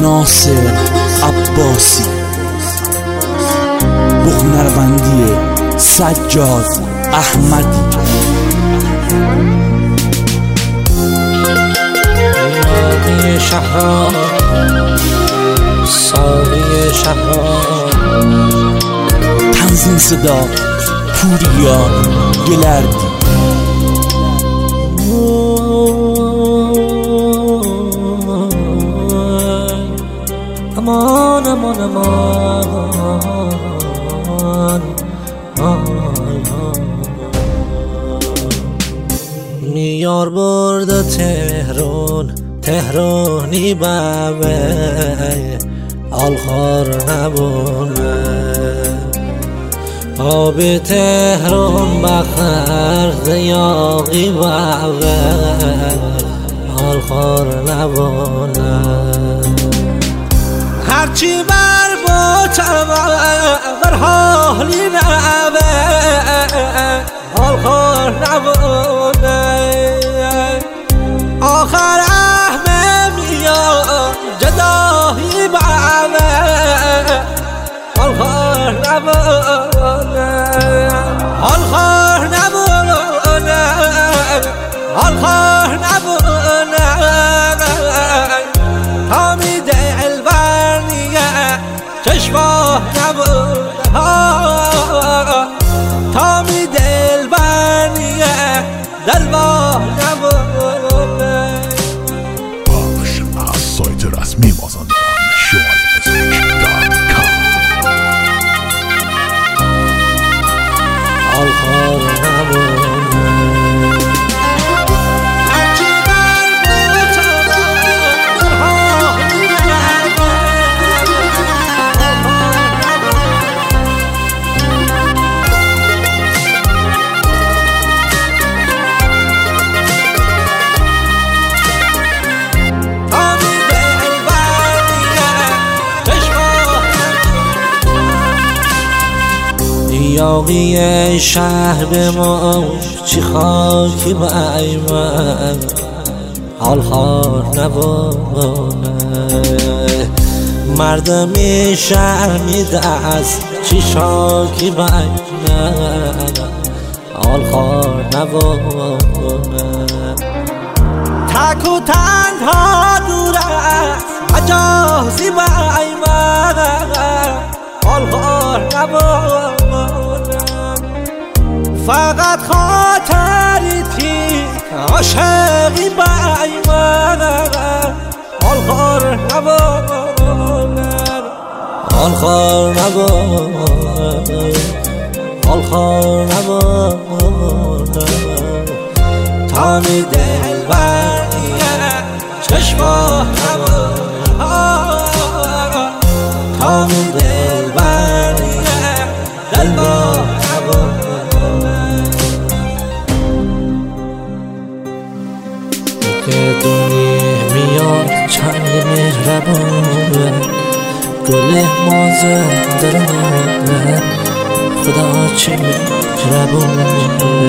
ناصر عباسی، بوغنربندی سجاد احمدی. یاقی شهران ساقی شهران، تنظیم صدا پوریا گلردی. امان امان امان میار برده تهرانی بابه آلخار نبونه آب تهران بخر زیاقی بابه آلخار نبونه هرچی بر با بر حالی نبه آلخار نبونه آخر احمه میاد جدایی بابه آلخار نبونه آلخار نبونه آلخار نبونه تامی دل برنیه چشماه نبونه تامی دل برنیه دلواه نبونه. باش از سایت رسمی مازندران شمالموزیک.com. آلخار نبونه یاقی شهر به ما چی خاکی بای من آلخار نبونه مردمی شهر میدست چی شاکی بای من آلخار نبونه تک و تنها دور است مجازی بای من آلخار نبونه فقط خاطری تی عاشقی بای من آلخار نبونه آلخار نبونه آلخار نبونه تامی دل برنیه چشماه نبونه تامی دل برنیه دلواه نبونه که دنیا میاد چند مهربونه گل مازندرانه خدا چه مهربونه